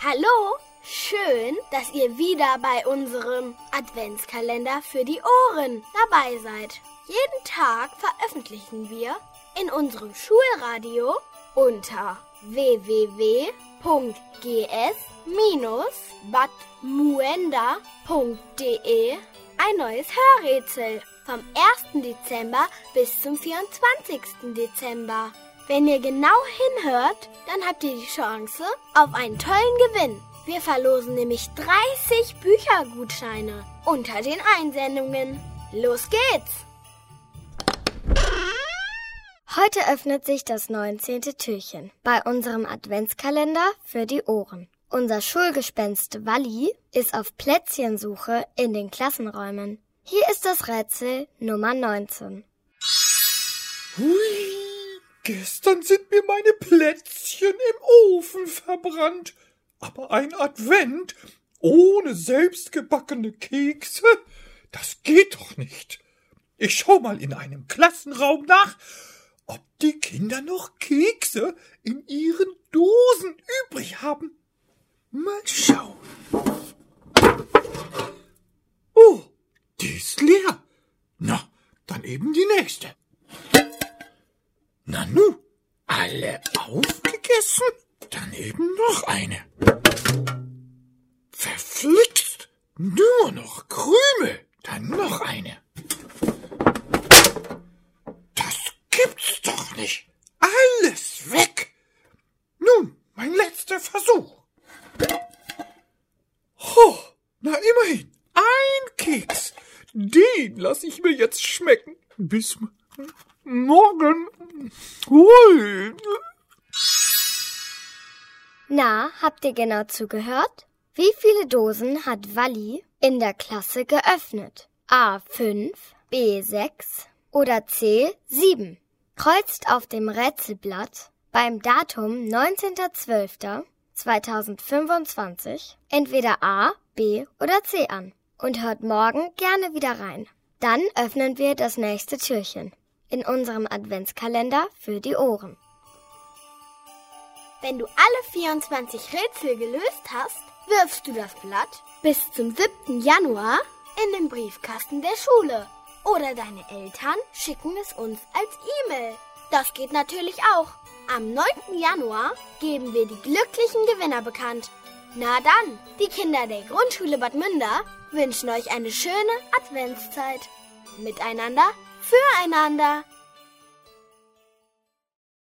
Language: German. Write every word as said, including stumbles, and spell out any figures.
Hallo, schön, dass ihr wieder bei unserem Adventskalender für die Ohren dabei seid. Jeden Tag veröffentlichen wir in unserem Schulradio unter w w w punkt g s bindestrich bad muenda punkt d e ein neues Hörrätsel vom ersten Dezember bis zum vierundzwanzigsten Dezember. Wenn ihr genau hinhört, dann habt ihr die Chance auf einen tollen Gewinn. Wir verlosen nämlich dreißig Büchergutscheine unter den Einsendungen. Los geht's! Heute öffnet sich das neunzehnte Türchen bei unserem Adventskalender für die Ohren. Unser Schulgespenst Walli ist auf Plätzchensuche in den Klassenräumen. Hier ist das Rätsel Nummer neunzehn. Hui! Gestern sind mir meine Plätzchen im Ofen verbrannt. Aber ein Advent ohne selbstgebackene Kekse? Das geht doch nicht. Ich schau mal in einem Klassenraum nach, ob die Kinder noch Kekse in ihren Dosen übrig haben. Mal schauen. Oh, die ist leer. Na, dann eben die nächste. Nanu, alle aufgegessen? Dann eben noch eine. Verflixt, nur noch Krümel. Dann noch eine. Das gibt's doch nicht. Alles weg. Nun, mein letzter Versuch. Oh, na immerhin, ein Keks. Den lasse ich mir jetzt schmecken. Bis morgen. Hui. Na, habt ihr genau zugehört? Wie viele Dosen hat Walli in der Klasse geöffnet? A fünf, B sechs oder C sieben? Kreuzt auf dem Rätselblatt beim Datum neunzehnter zwölfter zweitausendfünfundzwanzig entweder A, B oder C an und hört morgen gerne wieder rein. Dann öffnen wir das nächste Türchen in unserem Adventskalender für die Ohren. Wenn du alle vierundzwanzig Rätsel gelöst hast, wirfst du das Blatt bis zum siebten Januar in den Briefkasten der Schule. Oder deine Eltern schicken es uns als E-Mail. Das geht natürlich auch. Am neunten Januar geben wir die glücklichen Gewinner bekannt. Na dann, die Kinder der Grundschule Bad Münder wünschen euch eine schöne Adventszeit. Miteinander, füreinander.